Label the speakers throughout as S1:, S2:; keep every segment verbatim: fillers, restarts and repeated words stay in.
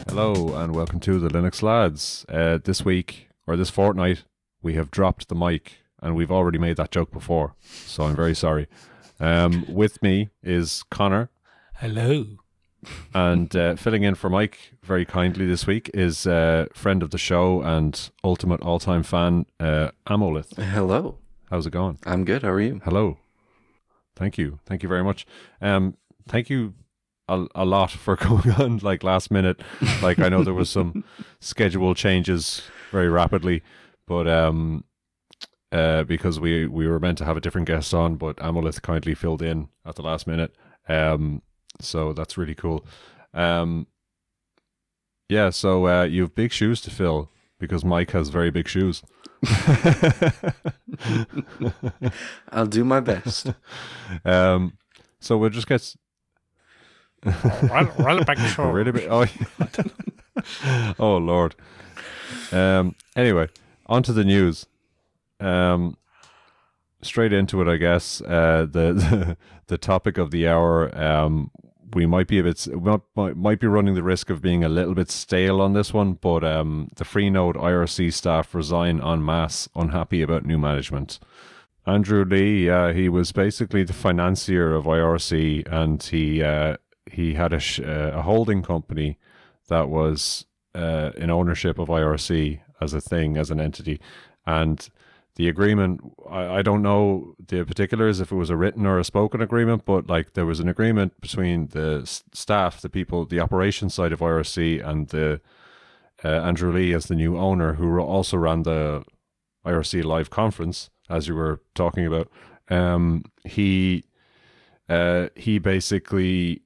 S1: Hello and welcome to the Linux Lads. Uh, this week, or this fortnight, we have dropped the mic and we've already made that joke before, so I'm very sorry. Um, with me is Connor.
S2: Hello.
S1: And uh, filling in for Mike very kindly this week is uh, friend of the show and ultimate all-time fan, uh, Amolith.
S3: Hello.
S1: How's it going?
S3: I'm good. How are you?
S1: Hello. Thank you. Thank you very much. Um, thank you a, a lot for coming on like last minute. Like I know there was some schedule changes very rapidly, but um, uh, because we, we were meant to have a different guest on, but Amolith kindly filled in at the last minute. Um, so that's really cool. Um, yeah, so uh, you have big shoes to fill because Mike has very big shoes.
S3: I'll do my best.
S1: um, so we'll just get
S2: Well, well, back short.
S1: really big. Oh, yeah. Oh Lord. Um. Anyway, on to the news. Um. Straight into it, I guess. Uh. The the, the topic of the hour. Um. We might be a bit, might, might be running the risk of being a little bit stale on this one, but um, the Freenode I R C staff resign en masse, unhappy about new management. Andrew Lee, uh, he was basically the financier of I R C, and he uh, he had a, sh- uh, a holding company that was uh, in ownership of I R C as a thing, as an entity, and the agreement, I, I don't know the particulars if it was a written or a spoken agreement, but like there was an agreement between the s- staff, the people, the operations side of I R C, and the uh, Andrew Lee as the new owner, who also ran the I R C live conference, as you were talking about. Um, he uh, he basically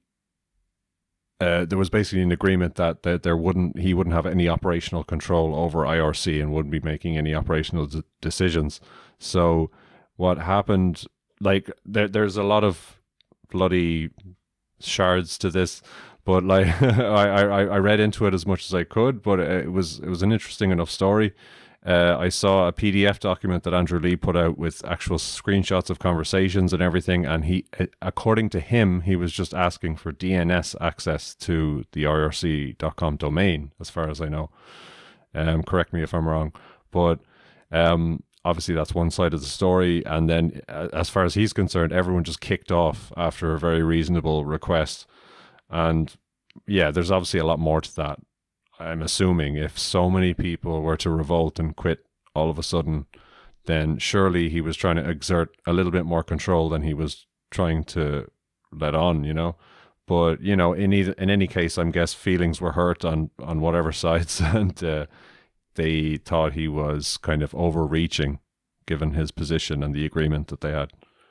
S1: uh, there was basically an agreement that, that there wouldn't he wouldn't have any operational control over I R C and wouldn't be making any operational d- decisions. So what happened? Like there, there's a lot of bloody shards to this, but like I, I, I read into it as much as I could, but it was it was an interesting enough story. Uh, I saw a P D F document that Andrew Lee put out with actual screenshots of conversations and everything, and he, according to him, he was just asking for D N S access to the I R C dot com domain, as far as I know. Um, correct me if I'm wrong, but um, obviously that's one side of the story, and then uh, as far as he's concerned, everyone just kicked off after a very reasonable request, and yeah, there's obviously a lot more to that. I'm assuming if so many people were to revolt and quit all of a sudden, then surely he was trying to exert a little bit more control than he was trying to let on, you know. But you know, in either, in any case, I'm guess feelings were hurt on on whatever sides, and uh, they thought he was kind of overreaching, given his position and the agreement that they had.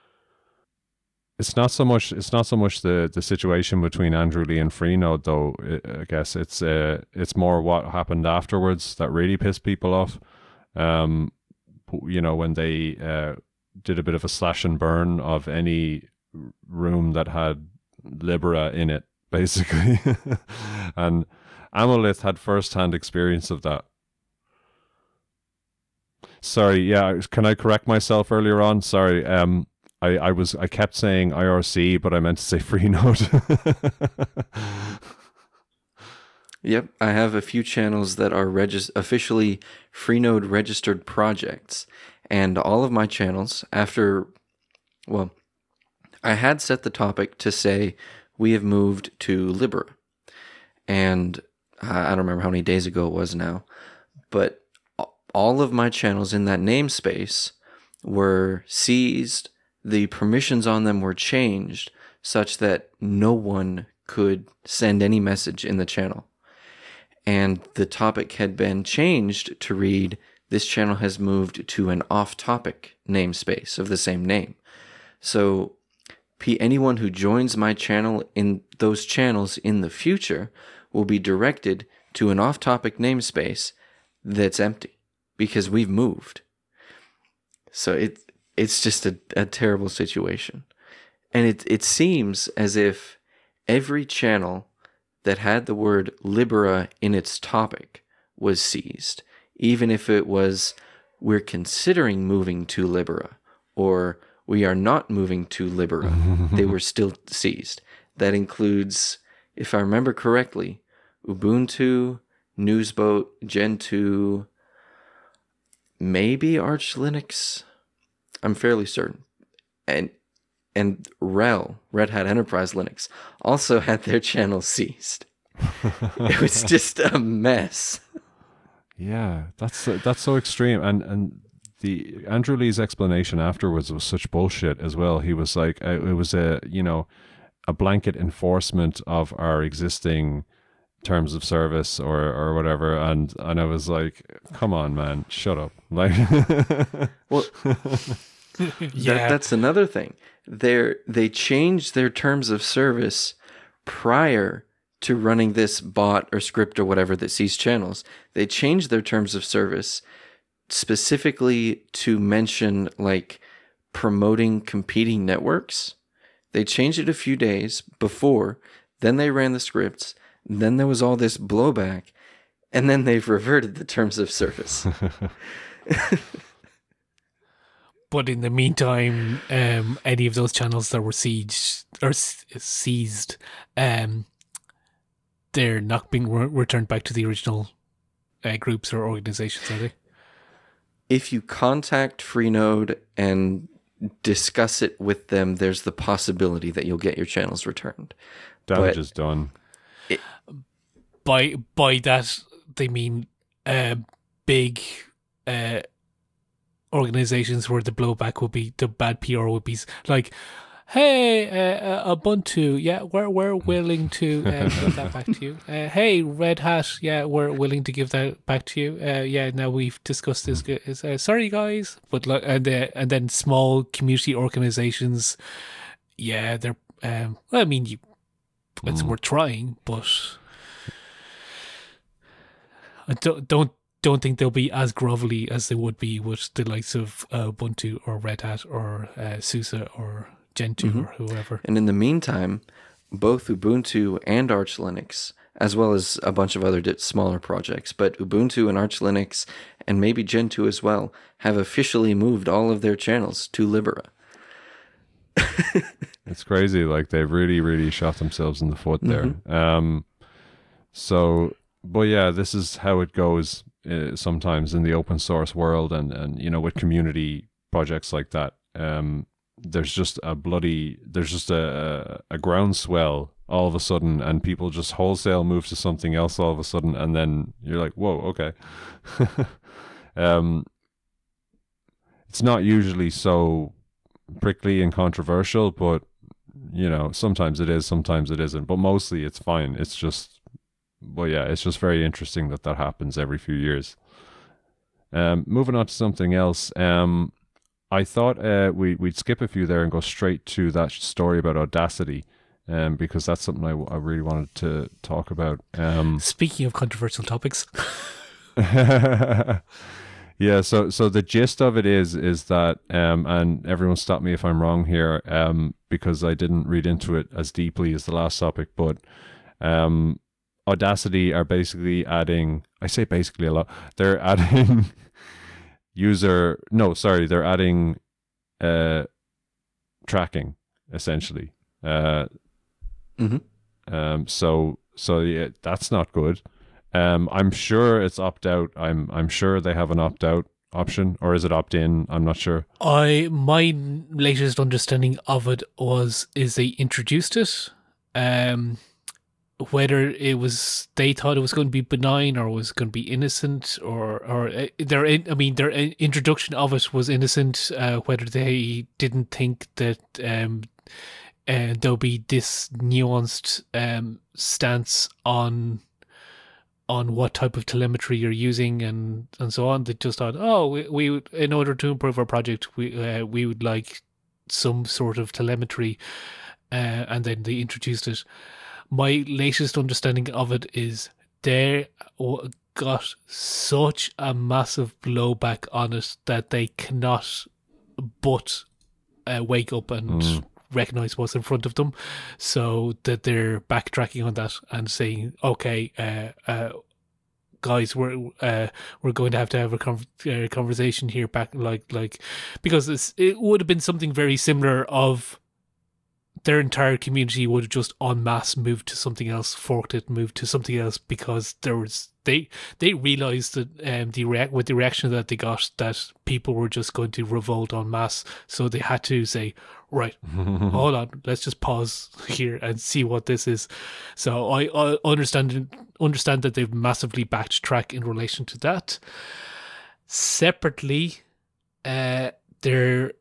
S1: It's not so much. It's not so much the, the situation between Andrew Lee and Freenode, though. I guess it's uh, it's more what happened afterwards that really pissed people off. Um, you know, when they uh, did a bit of a slash and burn of any room that had Libera in it, basically, and Amolith had first-hand experience of that. Sorry, yeah. Can I correct myself earlier on? Sorry. Um. I, I was I kept saying I R C, but I meant to say Freenode.
S3: Yep, I have a few channels that are regis- officially Freenode registered projects, and all of my channels, after, well, I had set the topic to say we have moved to Libera, and I don't remember how many days ago it was now, but all of my channels in that namespace were seized. The permissions on them were changed such that no one could send any message in the channel. And the topic had been changed to read, this channel has moved to an off-topic namespace of the same name. So P- anyone who joins my channel in those channels in the future will be directed to an off-topic namespace that's empty because we've moved. So it It's just a, a terrible situation. And it it seems as if every channel that had the word Libera in its topic was seized. Even if it was, we're considering moving to Libera, or we are not moving to Libera, they were still seized. That includes, if I remember correctly, Ubuntu, Newsboat, Gentoo, maybe Arch Linux. I'm fairly certain. And and R E L, Red Hat Enterprise Linux, also had their channels seized. It was just a mess.
S1: Yeah, that's that's so extreme. And and the Andrew Lee's explanation afterwards was such bullshit as well. He was like, uh, it was a you know a blanket enforcement of our existing terms of service or or whatever. And and I was like, come on, man, shut up. Like,
S3: Well,
S2: Yeah.
S3: that, that's another thing. They they changed their terms of service prior to running this bot or script or whatever that sees channels. They changed their terms of service specifically to mention like promoting competing networks. They changed it a few days before, then they ran the scripts, then there was all this blowback, and then they've reverted the terms of service.
S2: But in the meantime, um, any of those channels that were sieged or s- seized, um, they're not being re- returned back to the original uh, groups or organizations, are they?
S3: If you contact Freenode and discuss it with them, there's the possibility that you'll get your channels returned.
S1: damage
S3: But-
S1: is done.
S2: By by that they mean uh, big uh, organizations where the blowback would be the bad P R would be s- like, hey, uh, uh, Ubuntu, yeah, we're we're willing to uh, give that back to you. Uh, hey, Red Hat, yeah, we're willing to give that back to you. Uh, yeah, now we've discussed this. g- Uh, sorry, guys, but like, and uh, and then small community organizations, yeah, they're. Um, well, I mean, you, it's
S1: Mm.
S2: we're trying, but I don't don't don't think they'll be as grovelly as they would be with the likes of uh, Ubuntu or Red Hat or uh, SUSE or Gentoo or whoever.
S3: And in the meantime, both Ubuntu and Arch Linux, as well as a bunch of other di- smaller projects, but Ubuntu and Arch Linux, and maybe Gentoo as well, have officially moved all of their channels to Libera.
S1: It's crazy. Like they've really, really shot themselves in the foot there. Um, so, but yeah, this is how it goes uh, sometimes in the open source world, and and you know with community projects like that. Um, there's just a bloody, there's just a a groundswell all of a sudden, and people just wholesale move to something else all of a sudden, and then you're like, whoa, okay. um, it's not usually so prickly and controversial, but you know, sometimes it is, sometimes it isn't, but mostly it's fine. It's just, well, yeah, it's just very interesting that that happens every few years. Um, moving on to something else. Um, I thought uh, we we'd skip a few there and go straight to that story about Audacity, um, because that's something I, I really wanted to talk about. Um,
S2: Speaking of controversial topics,
S1: yeah, so so the gist of it is is that um and everyone stop me if I'm wrong here, um because I didn't read into it as deeply as the last topic, but um Audacity are basically adding, I say basically a lot, they're adding user no sorry they're adding uh tracking essentially. uh
S3: Mhm.
S1: um so so yeah, that's not good. Um, I'm sure it's opt out. I'm I'm sure they have an opt out option, or is it opt in? I'm not sure.
S2: I my latest understanding of it was is they introduced it. Um, whether it was they thought it was going to be benign or was going to be innocent, or or uh, their in- I mean their in- introduction of it was innocent. Uh, whether they didn't think that um, uh, there'll be this nuanced um stance on. on what type of telemetry you're using and, and so on. They just thought, oh, we, we would, in order to improve our project, we uh, we would like some sort of telemetry, uh, and then they introduced it. My latest understanding of it is they w- got such a massive blowback on it that they cannot but uh, wake up and
S1: Mm.
S2: recognize what's in front of them, so that they're backtracking on that and saying, okay, uh, uh, guys, we're uh, we're going to have to have a con- uh, conversation here back, like like because it's, it would have been something very similar of their entire community would have just en masse moved to something else, forked it, moved to something else because there was they they realized that um, the react with the reaction that they got that people were just going to revolt en masse, so they had to say, right, hold on, let's just pause here and see what this is. So I, I understand understand that they've massively backtracked in relation to that. Separately, uh, they're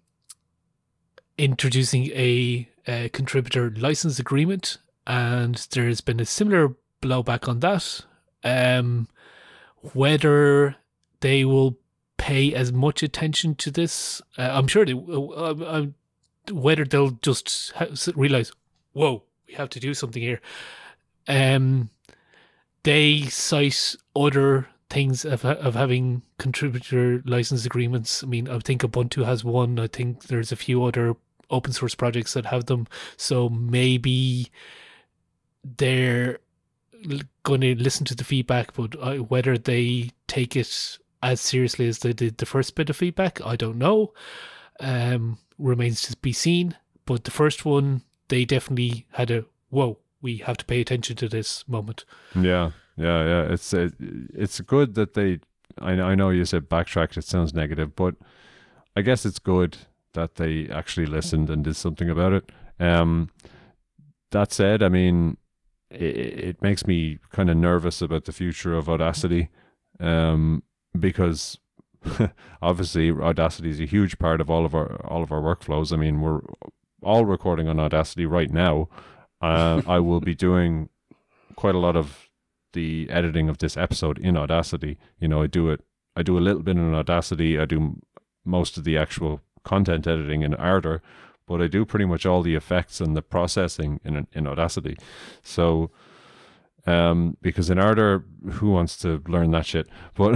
S2: introducing a, a contributor license agreement, and there's been a similar blowback on that. Um, whether they will pay as much attention to this, uh, I'm sure they. Uh, uh, whether they'll just ha- realize, whoa, we have to do something here. Um, they cite other things of of having contributor license agreements. I mean, I think Ubuntu has one. I think there's a few other open source projects that have them. So maybe they're going to listen to the feedback, but uh, whether they take it as seriously as they did the first bit of feedback, I don't know. Um, remains to be seen. But the first one, they definitely had a whoa, we have to pay attention to this moment.
S1: Yeah, yeah, yeah. It's it, it's good that they. I I know you said backtracked. It sounds negative, but I guess it's good that they actually listened and did something about it. Um, that said, I mean, it, it makes me kind of nervous about the future of Audacity, um, because obviously Audacity is a huge part of all of our all of our workflows. I mean, we're all recording on Audacity right now. Uh, I will be doing quite a lot of the editing of this episode in Audacity. You know, I do it. I do a little bit in Audacity. I do most of the actual content editing in Ardour, but I do pretty much all the effects and the processing in in Audacity. So, um, because in Ardour, who wants to learn that shit? But,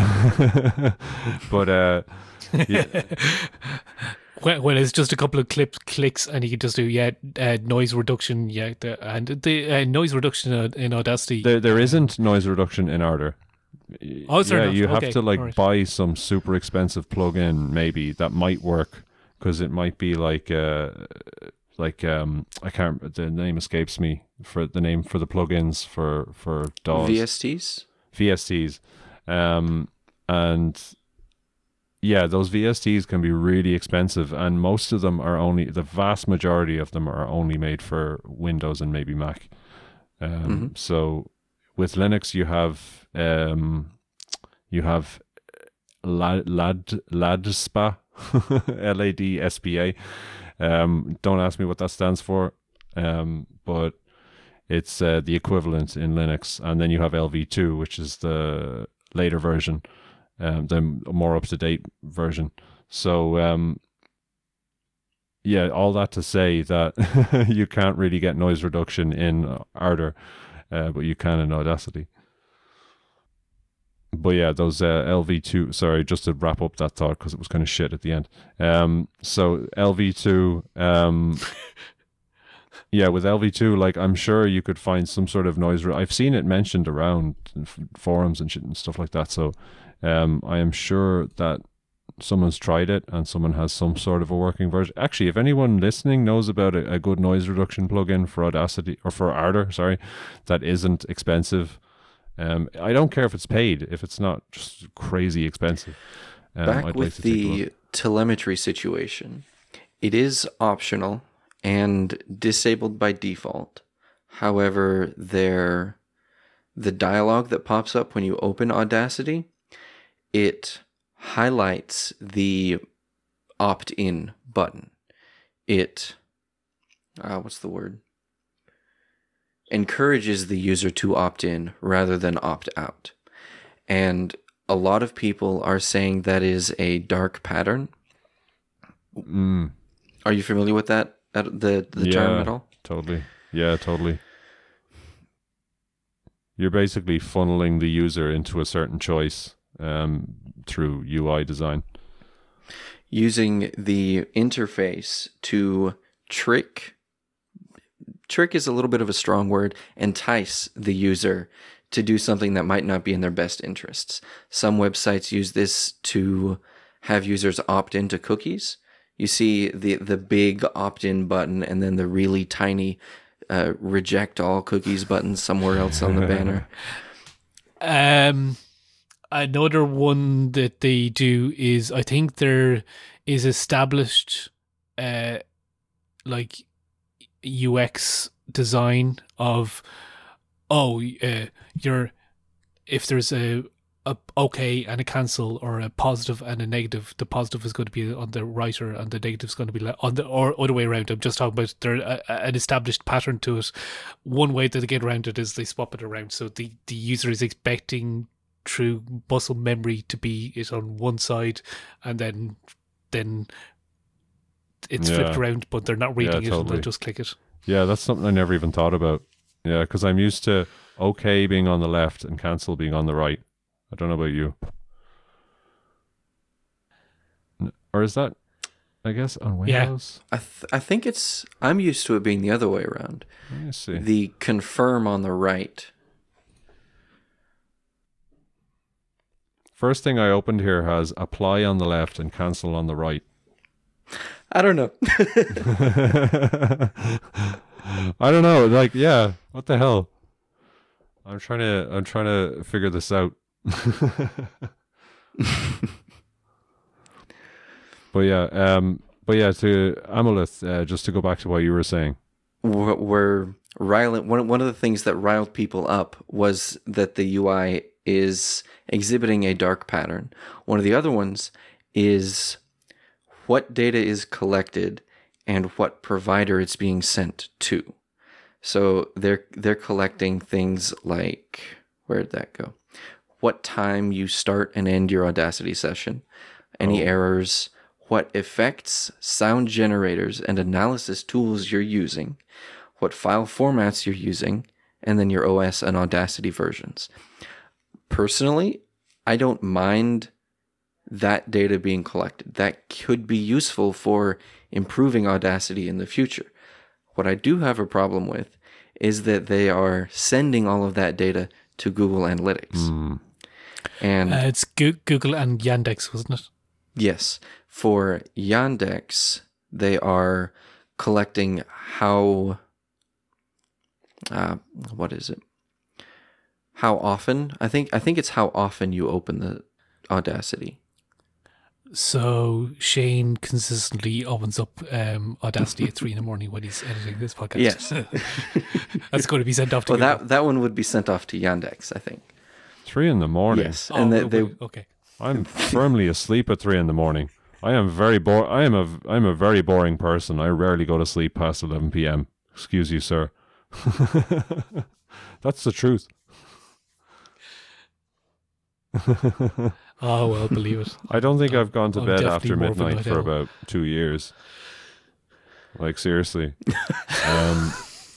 S1: but uh, yeah.
S2: When, when it's just a couple of clips, clicks, and you can just do yeah uh, noise reduction, yeah, the, and the uh, noise reduction in Audacity.
S1: There, there isn't noise reduction in Ardour.
S2: Oh, is there
S1: yeah,
S2: not?
S1: you have
S2: Okay,
S1: to like
S2: right.
S1: buy some super expensive plugin maybe that might work, because it might be like uh like um I can't the name escapes me for the name for the plugins for for D A Ws.
S3: V S Ts.
S1: V S Ts, um and yeah, those V S Ts can be really expensive, and most of them are only the vast majority of them are only made for Windows and maybe Mac. Um,
S3: Mm-hmm.
S1: So with Linux, you have um, you have Lad Lad Ladspa, L A D S P A. Um, don't ask me what that stands for, um, but it's uh, the equivalent in Linux. And then you have L V two, which is the later version, um, the more up to date version. So um, yeah, all that to say that you can't really get noise reduction in Ardour, uh, but you can in Audacity. But yeah, those uh, L V two, sorry, just to wrap up that thought because it was kind of shit at the end. Um, so L V two, um, yeah, with L V two, like I'm sure you could find some sort of noise. Re- I've seen it mentioned around f- forums and shit and stuff like that. So um, I am sure that someone's tried it and someone has some sort of a working version. Actually, if anyone listening knows about a, a good noise reduction plugin for Audacity or for Ardour, sorry, that isn't expensive. Um, I don't care if it's paid, if it's not just crazy expensive. Um,
S3: Back
S1: I'd
S3: with
S1: like to take a
S3: the
S1: look.
S3: telemetry situation, it is optional and disabled by default. However, there, the dialog that pops up when you open Audacity, it highlights the opt-in button. It, uh, what's the word? Encourages the user to opt in rather than opt out. And a lot of people are saying that is a dark pattern.
S1: Mm,
S3: Are you familiar with that, that the, the
S1: yeah,
S3: term at all?
S1: totally. Yeah, totally. You're basically funneling the user into a certain choice um, through U I design.
S3: Using the interface to trick trick is a little bit of a strong word, entice the user to do something that might not be in their best interests. Some websites use this to have users opt into cookies. You see the the big opt-in button and then the really tiny uh, reject all cookies button somewhere else on the banner.
S2: Um, another one that they do is, I think there is established, uh, like U X design of, oh, uh, you're if there's a a okay and a cancel, or a positive and a negative, the positive is going to be on the writer and the negative is going to be on the, or other way around. I'm just talking about there a, an established pattern to it. One way that they get around it is they swap it around, so the, the user is expecting through muscle memory to be it on one side, and then then it's
S1: Yeah.
S2: flipped around, but they're not reading
S1: Yeah,
S2: it and
S1: totally.
S2: they'll just click it.
S1: Yeah, that's something I never even thought about. Yeah, because I'm used to okay being on the left and cancel being on the right. I don't know about you. N- Or is that, I guess, on
S2: Yeah.
S1: Windows?
S3: I th- I think it's I'm used to it being the other way around.
S1: Let me see.
S3: The confirm on the right.
S1: First thing I opened here has apply on the left and cancel on the right.
S3: I don't know.
S1: I don't know. Like, yeah, what the hell? I'm trying to. I'm trying to figure this out. But yeah, um, but yeah. To Amalith, uh, just to go back to what you were saying.
S3: Wh- Where riling one one of the things that riled people up was that the U I is exhibiting a dark pattern. One of the other ones is what data is collected and what provider it's being sent to. So they're they're collecting things like, where did that go? What time you start and end your Audacity session, any
S1: Oh.
S3: errors, what effects, sound generators, and analysis tools you're using, what file formats you're using, and then your O S and Audacity versions. Personally, I don't mind that data being collected. That could be useful for improving Audacity in the future. What I do have a problem with is that they are sending all of that data to Google Analytics.
S1: Hmm.
S3: And
S2: Uh, it's Goo- Google and Yandex, wasn't it?
S3: yes, for Yandex, they are collecting how, uh, what is it? How often? I think I think it's how often you open the Audacity.
S2: So Shane consistently opens up um, Audacity at three in the morning when he's editing this podcast.
S3: Yes.
S2: That's going to be sent off to
S3: Well,
S2: Google.
S3: that that one would be sent off to Yandex, I think.
S1: Three in the morning.
S3: Yes,
S2: Oh,
S3: and they,
S2: okay,
S3: they
S2: okay.
S1: I'm firmly asleep at three in the morning. I am very bo- I am a I'm a very boring person. I rarely go to sleep past eleven p.m. Excuse you, sir. That's the truth.
S2: Oh, well, believe it.
S1: I don't think I've gone to
S2: I'm
S1: bed
S2: definitely
S1: after
S2: more of a
S1: midnight
S2: night
S1: for
S2: owl.
S1: about two years. Like, seriously. um,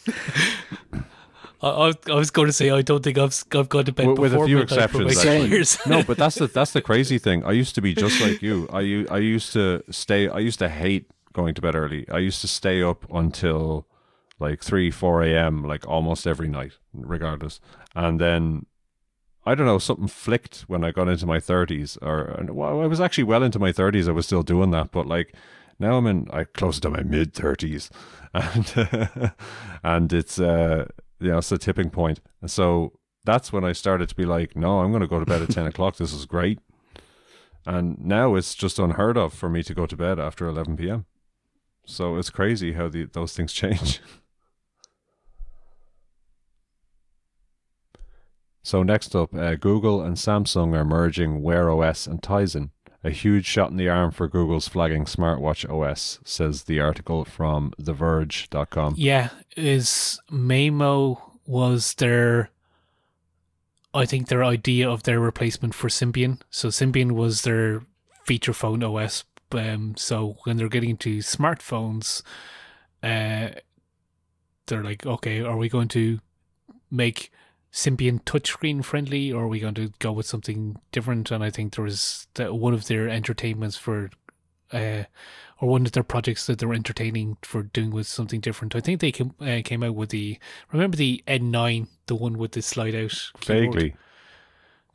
S2: I, I, I was going to say I don't think I've I've gone to bed
S1: With- with a
S2: before
S1: few
S2: midnight for about
S1: exceptions,
S2: two
S3: actually.
S2: years.
S1: no, but that's the that's the crazy thing. I used to be just like you. I u- I used to stay. I used to hate going to bed early. I used to stay up until like three, four a.m. like almost every night, regardless. And then I don't know, something flicked when I got into my thirties, or and, well, I was actually well into my thirties. I was still doing that, but like now I'm in, I close to my mid thirties, and and it's uh you know it's a tipping point. And so that's when I started to be like, no, I'm going to go to bed at ten o'clock. This is great. And now it's just unheard of for me to go to bed after eleven p.m. So it's crazy how the, those things change. So next up, uh, Google and Samsung are merging Wear O S and Tizen. A huge shot in the arm for Google's flagging smartwatch O S, says the article from the verge dot com.
S2: Yeah, is Mamo was their, I think their idea of their replacement for Symbian. So Symbian was their feature phone O S. Um, so when they're getting into smartphones, uh, they're like, okay, are we going to make Symbian touchscreen friendly, or are we going to go with something different? And I think there was the, one of their entertainments for, uh, or one of their projects that they're entertaining for doing with something different. I think they came, uh, came out with the, remember the N nine, the one with the slide out keyboard?
S1: Vaguely.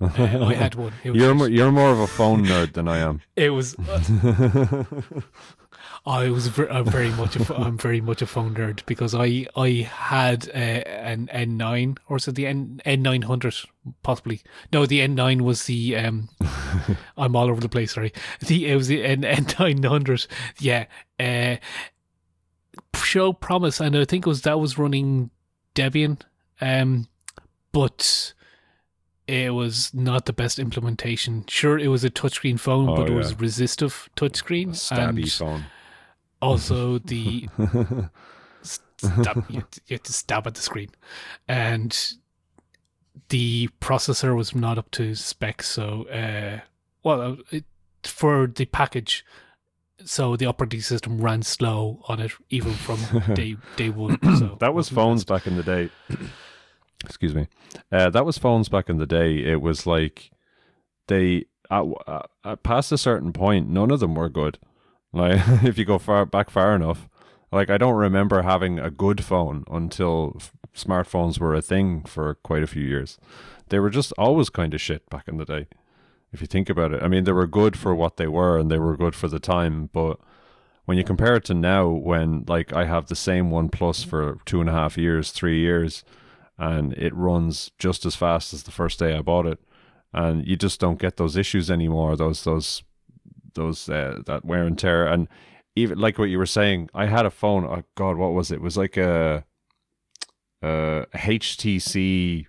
S2: Uh, I had one. It was,
S1: You're more, you're more of a phone nerd than I am.
S2: it was uh, I was ver- I'm very much a, I'm very much a phone nerd because I I had uh, an N nine, or was it the N N nine hundred possibly? No, the N nine was the um. I'm all over the place. Sorry, the it was the N N nine hundred. Yeah, uh, show promise, and I think it was that was running Debian, um, but it was not the best implementation. Sure, it was a touchscreen phone,
S1: Oh,
S2: but it
S1: yeah.
S2: was resistive touchscreen.
S1: Stabby
S2: and
S1: phone.
S2: Also, the stab, you, had to, you had to stab at the screen, and the processor was not up to spec. So, uh, well, it, for the package, so the operating system ran slow on it, even from day day one. So
S1: That was
S2: wasn't the
S1: phones
S2: best.
S1: back in the day. Excuse me. Uh, that was phones back in the day. It was like they at, at past a certain point, none of them were good. Like if you go far back far enough, like I don't remember having a good phone until f- smartphones were a thing for quite a few years. They were just always kind of shit back in the day. If you think about it, I mean, they were good for what they were and they were good for the time, but when you compare it to now, when like I have the same OnePlus for two and a half years, three years, and it runs just as fast as the first day I bought it, and you just don't get those issues anymore. Those those those uh, that wear and tear, and even like what you were saying, I had a phone. Oh God, what was it? It was like a, a H T C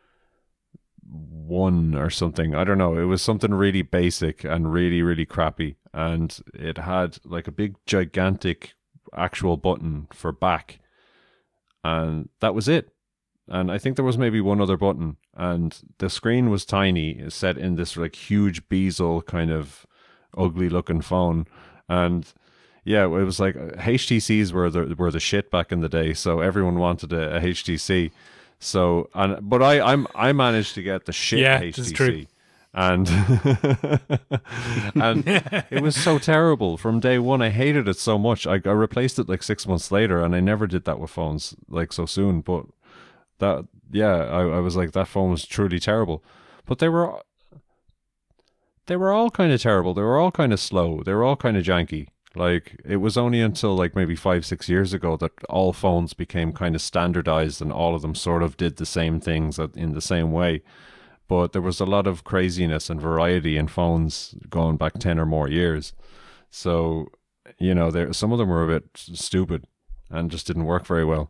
S1: one or something. I don't know. It was something really basic and really really crappy, and it had like a big gigantic actual button for back, and that was it. And I think there was maybe one other button, and the screen was tiny, set in this like huge bezel kind of ugly looking phone. And yeah, it was like H T Cs were the were the shit back in the day, so everyone wanted a, a H T C. So and but I I'm I managed to get the shit
S2: Yeah,
S1: H T C.
S2: that's true.
S1: And and it was so terrible from day one. I hated it so much. I, I replaced it like six months later, and I never did that with phones like so soon. But that yeah, I, I was like, that phone was truly terrible. But they were they were all kind of terrible. They were all kind of slow. They were all kind of janky. Like it was only until like maybe five six years ago that all phones became kind of standardized, and all of them sort of did the same things in the same way. But there was a lot of craziness and variety in phones going back ten or more years. So, you know, there some of them were a bit stupid and just didn't work very well.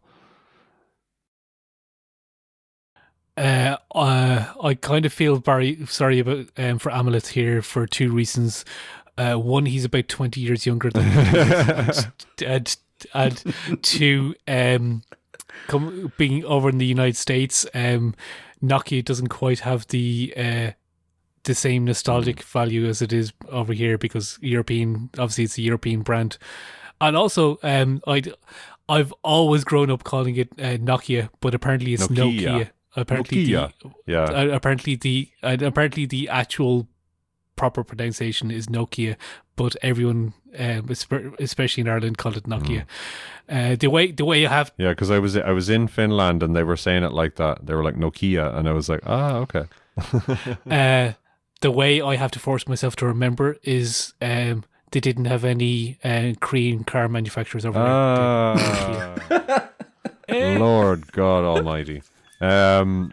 S2: Uh, uh, I kind of feel very sorry about um, for Amulet here for two reasons. Uh, one, he's about twenty years younger than me, and, and, and two, um, come, being over in the United States, um, Nokia doesn't quite have the uh, the same nostalgic value as it is over here, because European, obviously it's a European brand. And also, um, I'd, I've always grown up calling it uh, Nokia, but apparently it's
S1: Nokia.
S2: Nokia. Apparently,
S1: Nokia.
S2: the,
S1: Yeah.
S2: uh, apparently the uh, apparently the actual proper pronunciation is Nokia, but everyone, um, espe- especially in Ireland, called it Nokia. Mm. Uh, the way the way you have
S1: Yeah, because I was I was in Finland and they were saying it like that. They were like Nokia, and I was like, ah, okay.
S2: uh, the way I have to force myself to remember is um, they didn't have any uh, Korean car manufacturers over
S1: Ah,
S2: there.
S1: Lord God Almighty. Um,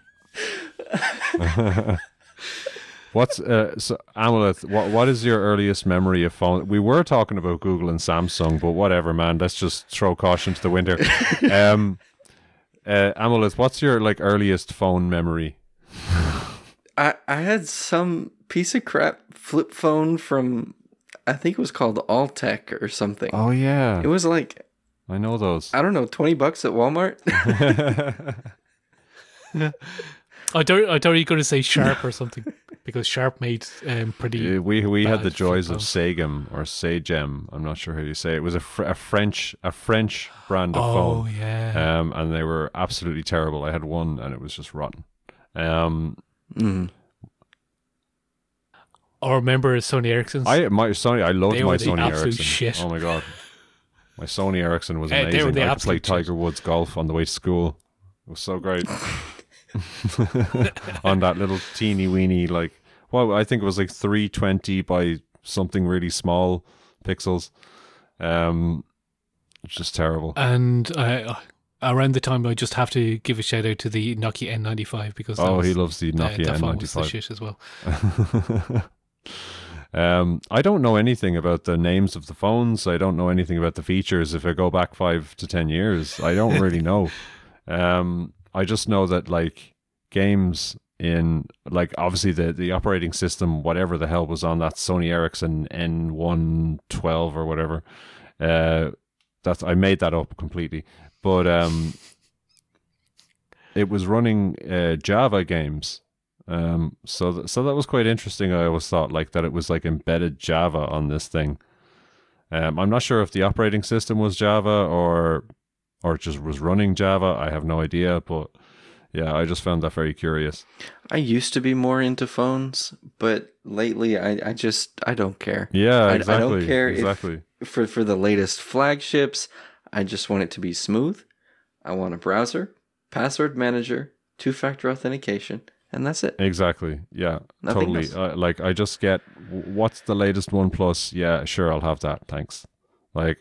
S1: what's uh, so Amulet? What what is your earliest memory of phone? We were talking about Google and Samsung, but whatever, man. Let's just throw caution to the wind here. Um, uh, Amulet, what's your like earliest phone memory?
S3: I I had some piece of crap flip phone from, I think it was called Alltech or something.
S1: Oh yeah,
S3: It was like,
S1: I know those.
S3: I don't know, twenty bucks at Walmart.
S2: I don't. I thought you were going to say Sharp or something, because Sharp made um, pretty.
S1: Uh, we we had
S2: bad
S1: the joys
S2: flip
S1: of
S2: phones.
S1: Sagem or Sagem. I'm not sure how you say it. It was a, fr- a French a French brand of
S2: Oh
S1: phone.
S2: yeah.
S1: Um, and they were absolutely terrible. I had one and it was just rotten. Um,
S3: Mm.
S2: I remember Sony Ericsson's.
S1: I my Sony. I loved
S2: They
S1: my
S2: were the
S1: Sony
S2: absolute
S1: Ericsson.
S2: shit.
S1: Oh my god, my Sony Ericsson was
S2: Uh, they were
S1: amazing.
S2: the
S1: I could play
S2: absolute shit.
S1: Tiger Woods golf on the way to school. It was so great. on that little teeny weeny, like, well, I think it was like three twenty by something really small pixels. Um, it's just terrible.
S2: And uh, around the time, I just have to give a shout out to the Nokia N ninety-five because that
S1: Oh,
S2: was,
S1: he loves the
S2: uh,
S1: Nokia
S2: that phone was the
S1: N ninety-five.
S2: shit as well.
S1: um, I don't know anything about the names of the phones. I don't know anything about the features. If I go back five to ten years, I don't really know. Um, I just know that like games in like obviously the the operating system, whatever the hell was on that Sony Ericsson N one twelve or whatever. Uh, that's I made that up completely, but um, it was running uh, Java games. Um, so th- so that was quite interesting. I always thought like that it was like embedded Java on this thing. Um, I'm not sure if the operating system was Java or or it just was running Java. I have no idea, but yeah, I just found that very curious.
S3: I used to be more into phones, but lately I, I just I don't care.
S1: Yeah,
S3: I,
S1: exactly.
S3: I don't care
S1: exactly.
S3: if for for the latest flagships. I just want it to be smooth. I want a browser, password manager, two-factor authentication, and that's it.
S1: Exactly. Yeah,
S3: Nothing
S1: totally.
S3: else.
S1: Uh, like I just get w- what's the latest OnePlus? Yeah, sure, I'll have that. Thanks. Like,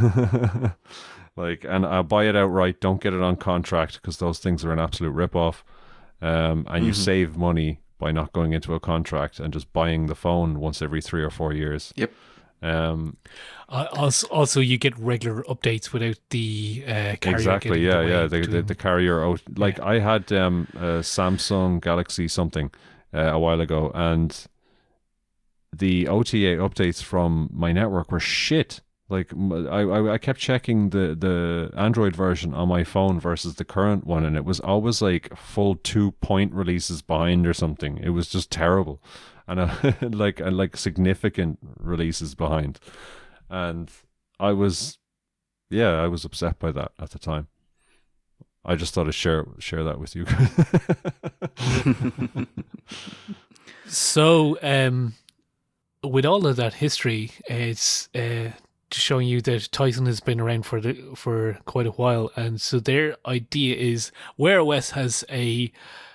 S1: like, and I'll buy it outright. Don't get it on contract because those things are an absolute rip-off. Um, and you
S3: Mhm.
S1: save money by not going into a contract and just buying the phone once every three or four years.
S3: Yep.
S1: Um,
S2: Uh, also, also, you get regular updates without the uh, carrier
S1: exactly.
S2: getting
S1: Yeah,
S2: the
S1: yeah.
S2: way
S1: The,
S2: to
S1: the
S2: them.
S1: the carrier out. Like I had um a Samsung Galaxy something uh, a while ago, and the O T A updates from my network were shit. Like m- I, I, I kept checking the, the Android version on my phone versus the current one, and it was always like full two point releases behind or something. It was just terrible, and uh, like and like significant releases behind, and I was, yeah, I was upset by that at the time. I just thought I'd share share that with you.
S2: So, um, with all of that history, it's uh, showing you that Tizen has been around for the, for quite a while, and so their idea is Wear O S has a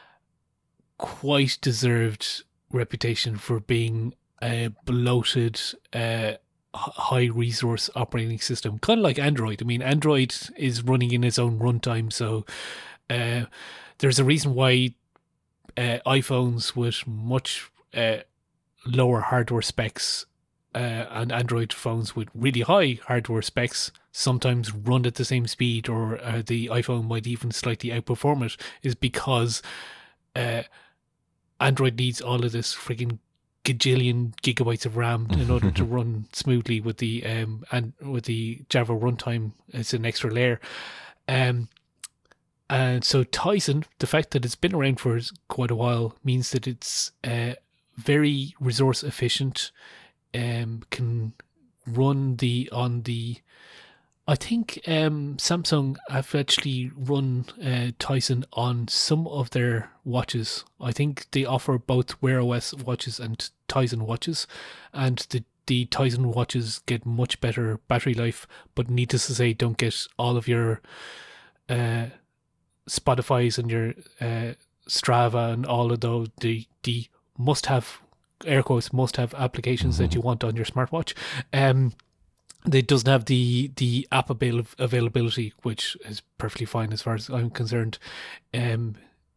S2: quite deserved reputation for being a bloated, uh, high resource operating system, kind of like Android. I mean, Android is running in its own runtime, so uh, there's a reason why uh, iPhones with much uh, lower hardware specs uh, and Android phones with really high hardware specs sometimes run at the same speed, or uh, the iPhone might even slightly outperform it, is because uh, Android needs all of this freaking gajillion gigabytes of RAM in order to run smoothly with the um and with the Java runtime. It's an extra layer. Um, and so Tizen, the fact that it's been around for quite a while, means that it's uh, very resource efficient. Um, can run the on the. I think um, Samsung have actually run uh, Tizen on some of their watches. I think they offer both Wear O S watches and Tizen watches, and the the Tizen watches get much better battery life. But needless to say, don't get all of your uh, Spotify's and your uh, Strava and all of those the the must have, air quotes, must have applications that you want on your smartwatch. Um, it doesn't have the the app avail- availability, which is perfectly fine as far as I'm concerned. Um,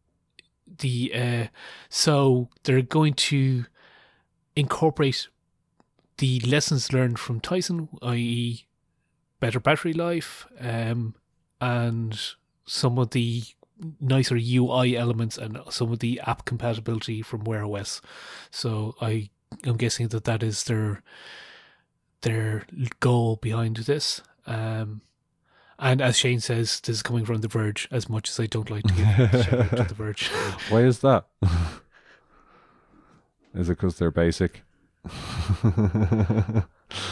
S2: the uh, so they're going to incorporate the lessons learned from Tizen, that is, better battery life, um, and some of the nicer U I elements and some of the app compatibility from Wear O S. So I am guessing that that is their their goal behind this. Um, and as Shane says, this is coming from The Verge, as much as I don't like to give a shout out to The Verge.
S1: Why is that? Is it because they're basic?
S2: I,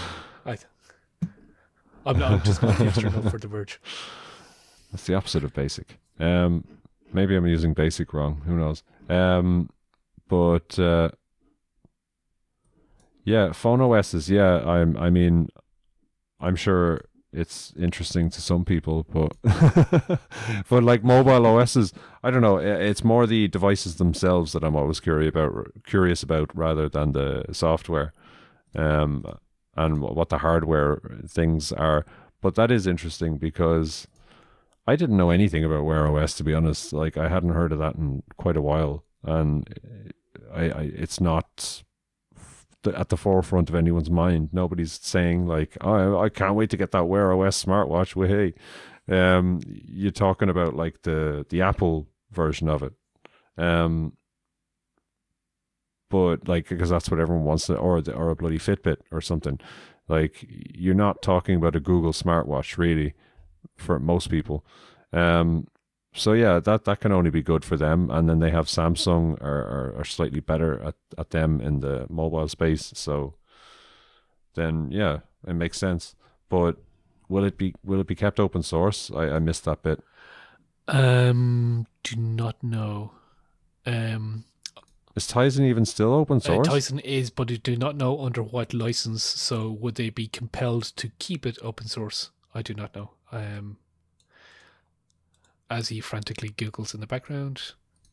S2: I'm, not, I'm just not hipster enough for The Verge.
S1: That's the opposite of basic. Um, maybe I'm using basic wrong. Who knows? Um, but uh, yeah, phone O Ss. Yeah, I'm. I mean, I'm sure it's interesting to some people, but but like mobile O Ss, I don't know. It's more the devices themselves that I'm always curious about, curious about rather than the software, um, and what the hardware things are. But that is interesting because I didn't know anything about Wear O S, to be honest. Like I hadn't heard of that in quite a while, and I, I it's not at the forefront of anyone's mind. Nobody's saying like, oh, I can't wait to get that Wear O S smartwatch. Well, hey, um, you're talking about like the the Apple version of it, um, but like because that's what everyone wants to, or the, or a bloody Fitbit or something. Like you're not talking about a Google smartwatch really for most people. Um, So yeah, that, that can only be good for them. And then they have Samsung are, are, are slightly better at, at them in the mobile space. So then yeah, it makes sense. But will it be will it be kept open source? I, I missed that bit.
S2: Um, do not know. Um,
S1: is Tizen even still open source?
S2: Uh, Tizen is, but I do not know under what license. So would they be compelled to keep it open source? I do not know. Um. As he frantically Googles in the background.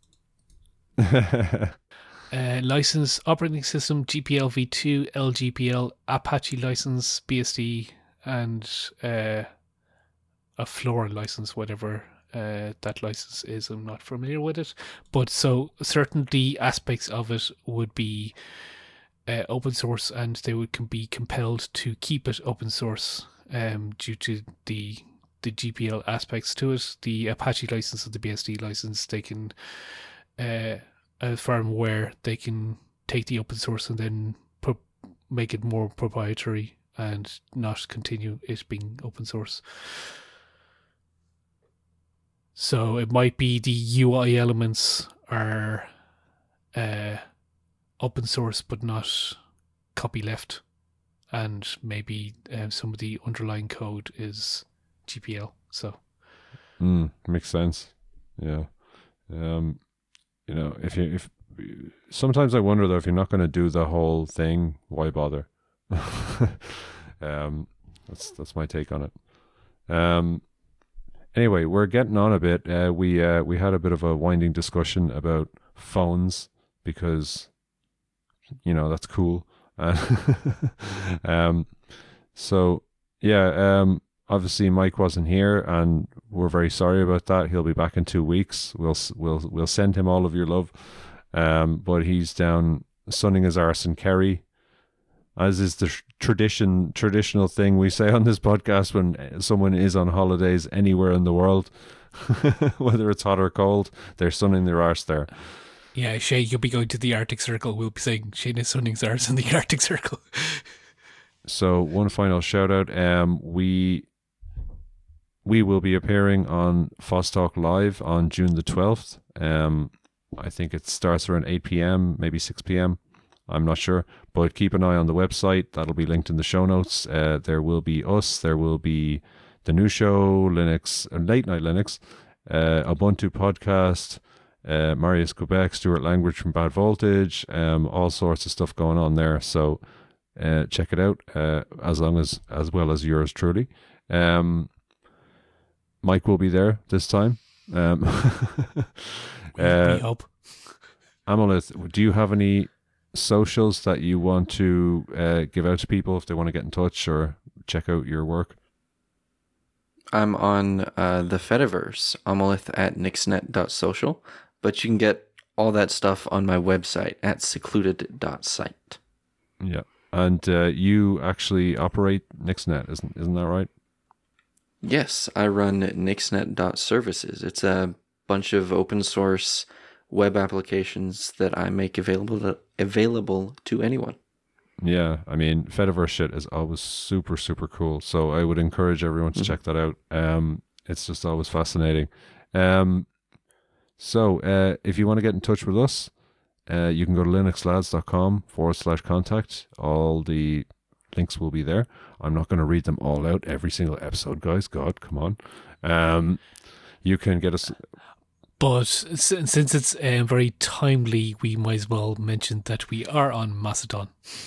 S2: uh, license, operating system, G P L v two, L G P L, Apache license, B S D, and uh, a Flora license, whatever uh, that license is. I'm not familiar with it. But so certainly aspects of it would be uh, open source, and they would can be compelled to keep it open source um, due to the the G P L aspects to it. The Apache license and the B S D license, they can, uh, as far as I'm aware, they can take the open source and then pro- make it more proprietary and not continue it being open source. So it might be the U I elements are uh, open source but not copyleft, and maybe uh, some of the underlying code is G P L. So
S1: mm, makes sense. Yeah. Um, you know, if you if sometimes I wonder though, if you're not going to do the whole thing, why bother? um, that's that's my take on it. Um, anyway, we're getting on a bit. Uh, we uh, we had a bit of a winding discussion about phones because you know that's cool. um, so yeah. Um. Obviously, Mike wasn't here, and we're very sorry about that. He'll be back in two weeks. We'll we'll we'll send him all of your love. Um, but he's down sunning his arse in Kerry, as is the tradition traditional thing we say on this podcast when someone is on holidays anywhere in the world, whether it's hot or cold, they're sunning their arse there.
S2: Yeah, Shay, you'll be going to the Arctic Circle. We'll be saying Shane is sunning his arse in the Arctic Circle.
S1: So one final shout out. Um, we. We will be appearing on Fostalk Live on June the twelfth. Um, I think it starts around eight p.m., maybe six p.m. I'm not sure. But keep an eye on the website. That'll be linked in the show notes. Uh, there will be us. There will be the new show, Linux, uh, Late Night Linux, uh, Ubuntu Podcast, uh, Marius Quebec, Stuart Language from Bad Voltage, um, all sorts of stuff going on there. So uh, check it out, uh, as long as, as well as yours truly. Um, Mike will be there this time. Um,
S2: we,
S1: uh,
S2: we hope.
S1: Amolith, do you have any socials that you want to uh, give out to people if they want to get in touch or check out your work?
S3: I'm on uh, the Fediverse, Amolith at nixnet dot social, but you can get all that stuff on my website at secluded dot site.
S1: Yeah, and uh, you actually operate Nixnet, isn't isn't that right?
S3: Yes, I run nixnet dot services. It's a bunch of open source web applications that I make available to, available to anyone.
S1: Yeah, I mean, Fediverse shit is always super, super cool. So I would encourage everyone to mm-hmm. check that out. Um, it's just always fascinating. Um, so uh, if you want to get in touch with us, uh, you can go to linuxlads.com forward slash contact. All the links will be there. I'm not going to read them all out every single episode, guys. God, come on. Um, you can get us...
S2: But since it's uh, very timely, we might as well mention that we are on Mastodon.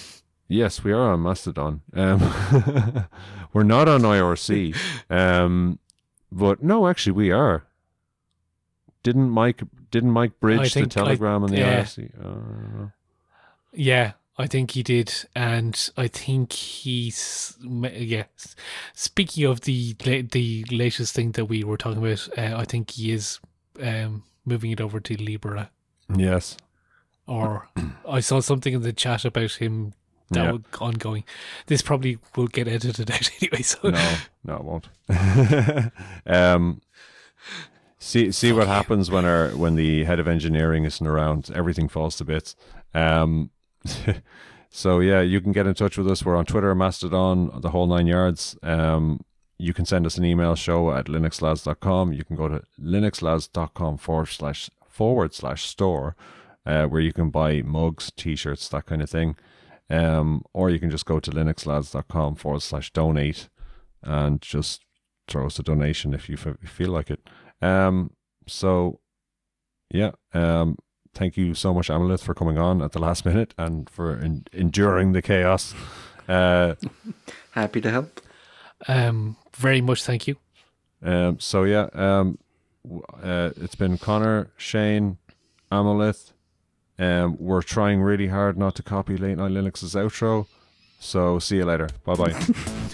S1: Yes, we are on Mastodon. Um, we're not on I R C. Um, but no, actually, we are. Didn't Mike? Didn't Mike bridge the
S2: think I-
S1: Telegram and the
S2: yeah.
S1: I R C? Uh,
S2: Yeah, I think he did, and I think he's yeah. Speaking of the la- the latest thing that we were talking about, uh, I think he is um, moving it over to Libra.
S1: yes.
S2: Or I saw something in the chat about him that
S1: Yeah.
S2: was ongoing. This probably will get edited out anyway. So
S1: No, no, it won't. um, see, see what happens when our when the head of engineering isn't around. Everything falls to bits. Um, so yeah, you can get in touch with us. We're on Twitter, Mastodon, the whole nine yards. Um, you can send us an email, show at linuxlads dot com. You can go to linuxlads.com forward slash forward slash store, uh, where you can buy mugs, t-shirts, that kind of thing. Um, or you can just go to linuxlads.com forward slash donate and just throw us a donation if you f- feel like it. Um, so yeah, um, thank you so much, Amalith, for coming on at the last minute and for en- enduring the chaos. Uh,
S3: Happy to help.
S2: um, very much thank you.
S1: um, so yeah, um, w- uh, it's been Connor, Shane, Amalith. Um, we're trying really hard not to copy Late Night Linux's outro. So see you later. Bye bye.